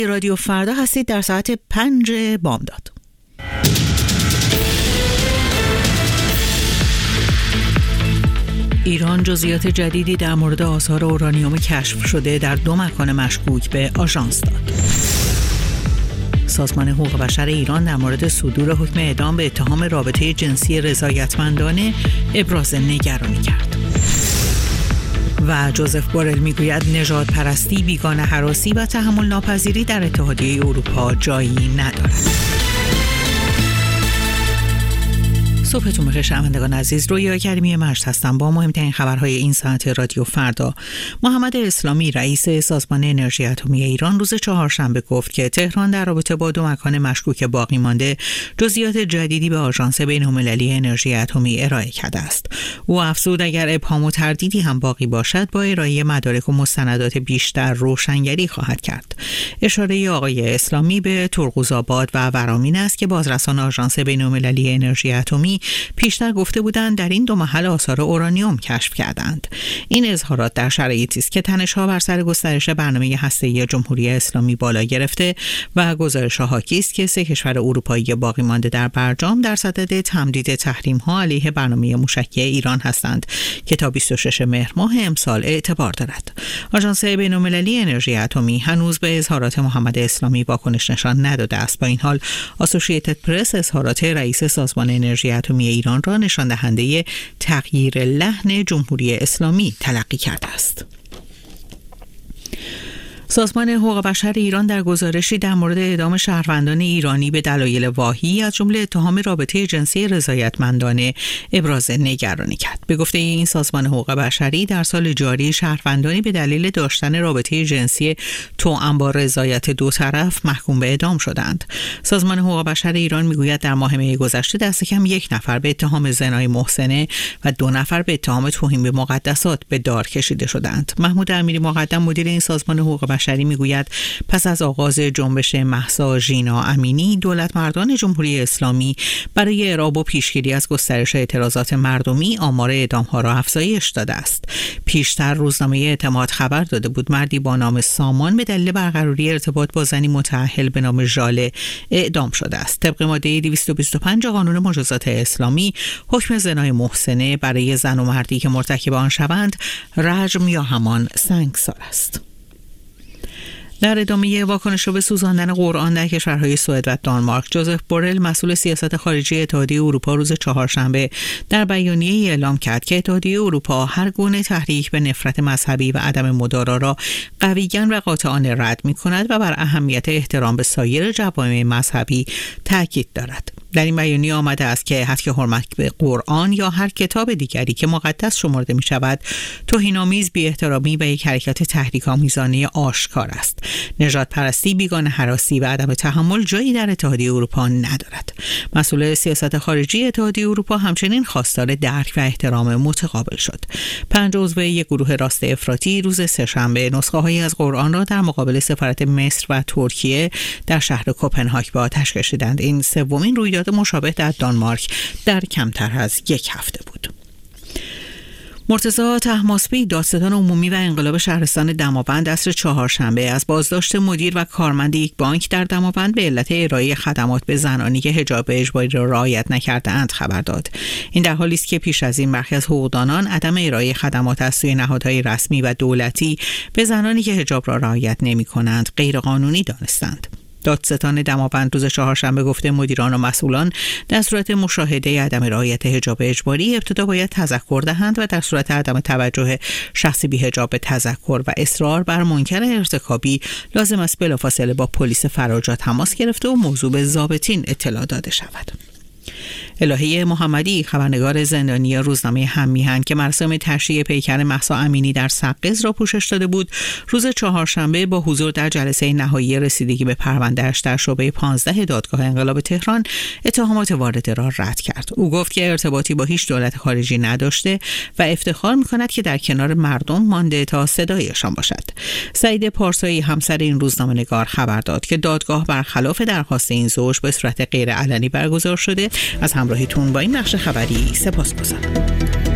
رادیو فردا هستید در ساعت 5 بامداد. ایران جزئیات جدیدی در مورد آثار اورانیوم کشف شده در 2 مکان مشکوک به آژانس داد. سازمان حقوق بشر ایران در مورد صدور حکم اعدام به اتهام رابطه جنسی رضایتمندانه ابراز نگرانی کرد. و جوزف بورل میگوید نژاد پرستی، بیگانه هراسی و تحمل ناپذیری در اتحادیه اروپا جایی ندارد. صبحتون بخیر شنوندگان عزیز، رویا کریمی مجد هستم با مهمترین خبرهای این ساعت رادیو فردا. محمد اسلامی رئیس سازمان انرژی اتمی ایران روز چهارشنبه گفت که تهران در رابطه با 2 مکان مشکوک باقی مانده جزئیات جدیدی به آژانس بین‌المللی انرژی اتمی ارائه کرده است. او افزود اگر ابهام و تردیدی هم باقی باشد با ارائه مدارک و مستندات بیشتر روشنگری خواهد کرد. اشاره آقای اسلامی به ترقوزآباد و ورامین است که بازرسان آژانس بین‌المللی انرژی اتمی پیشتر گفته بودند در این 2 محل آثار اورانیوم کشف کردند. این اظهارات در شرایطی است که تنش‌ها بر سر گسترش برنامه هسته‌ای جمهوری اسلامی بالا گرفته و گزارش‌ها حاکی است که 3 کشور اروپایی باقی مانده در برجام در صدد تمدید تحریم‌ها علیه برنامه موشکی ایران هستند که تا 26 مهر ماه امسال اعتبار دارد. آژانس بین‌المللی انرژی اتمی هنوز به اظهارات محمد اسلامی واکنش نشان نداده است. با این حال اسوسییتد پرس اظهارات رئیس سازمان انرژی اتمی ایران را نشان دهنده تغییر لحن جمهوری اسلامی تلقی کرده است. سازمان حقوق بشر ایران در گزارشی در مورد اعدام شهروندان ایرانی به دلایل واهی از جمله اتهام رابطه جنسی رضایتمندانه ابراز نگرانی کرد. به گفته این سازمان حقوق بشری در سال جاری شهروندانی به دلیل داشتن رابطه جنسی توأم با رضایت 2 طرف محکوم به اعدام شدند. سازمان حقوق بشر ایران میگوید در ماه می گذشته دست کم 1 نفر به اتهام زنای محسنه و 2 نفر به اتهام توهین به مقدسات به دار کشیده شدند. محمود امیری مقدم مدیر این سازمان حقوق بشری میگوید پس از آغاز جنبش مهسا ژینا امینی دولتمردان جمهوری اسلامی برای اعراب و پیشگیری از گسترش اعتراضات مردمی آمار اعدام‌ها را افزایش داده است. پیشتر روزنامه اعتماد خبر داده بود مردی با نام سامان به دلیل برقراری ارتباط با زنی متأهل به نام ژاله اعدام شده است. طبق ماده 225 قانون مجازات اسلامی حکم زنای محسنه برای زن و مردی که مرتکب آن شوند رجم یا همان سنگسار است. در ادامه واکنش به سوزاندن قرآن در کشورهای سوئد و دانمارک، جوزف بورل مسئول سیاست خارجی اتحادیه اروپا روز چهارشنبه در بیانیه‌ای اعلام کرد که اتحادیه اروپا هر گونه تحریک به نفرت مذهبی و عدم مدارا را قویاً و قاطعانه رد می‌کند و بر اهمیت احترام به سایر جوامع مذهبی تاکید دارد. در این بیانیه آمده است که هتک حرمت به قرآن یا هر کتاب دیگری که مقدس شمرده می شود توهین‌آمیز، بی‌احترامی و یک حرکت تحریک‌آمیزانه آشکار است. نژاد پرستی، بیگانه هراسی و عدم تحمل جایی در اتحادیه اروپا ندارد. مسئول سیاست خارجی اتحادیه اروپا همچنین خواستار درک و احترام متقابل شد. 5 عضو یک گروه راست افراطی روز سه‌شنبه نسخه‌هایی از قرآن را در مقابل سفارت مصر و ترکیه در شهر کوپنهاگ به آتش کشیدند. این سومین رویداد مشابه در دانمارک در کمتر از 1 هفته بود. مرتضی طهماسبی دادستان عمومی و انقلاب شهرستان دماوند عصر چهارشنبه از بازداشت مدیر و کارمند یک بانک در دماوند به علت ارائه خدمات به زنانی که حجاب اجباری را رعایت نکرده‌اند خبر داد. این در حالی است که پیش از این برخی از حقوقدانان عدم ارائه خدمات از سوی نهادهای رسمی و دولتی به زنانی که حجاب را رعایت نمی‌کنند غیرقانونی دانستند. دادستان دماوند روز چهارشنبه گفته مدیران و مسئولان در صورت مشاهده عدم رعایت حجاب اجباری ابتدا باید تذکر دهند و در صورت عدم توجه شخصی بی حجاب به تذکر و اصرار بر منکر ارتکابی لازم است بلافاصله با پلیس فراجا تماس گرفته و موضوع به ضابطین اطلاع داده شود. الهه محمدی خبرنگار زندانی روزنامه هم میهن که مراسم تشییع پیکر مهسا امینی در سقز را پوشش داده بود، روز چهارشنبه با حضور در جلسه نهایی رسیدگی به پرونده‌اش در شعبه 15 دادگاه انقلاب تهران اتهامات وارده را رد کرد. او گفت که ارتباطی با هیچ دولت خارجی نداشته و افتخار می‌کند که در کنار مردم مانده تا صدایشان باشد. سعید پارسایی همسر این روزنامه‌نگار خبر داد که دادگاه برخلاف درخواست این زوج به صورت غیر علنی برگزار شده. از همراهیتون با این بخش خبری سپاسگزارم.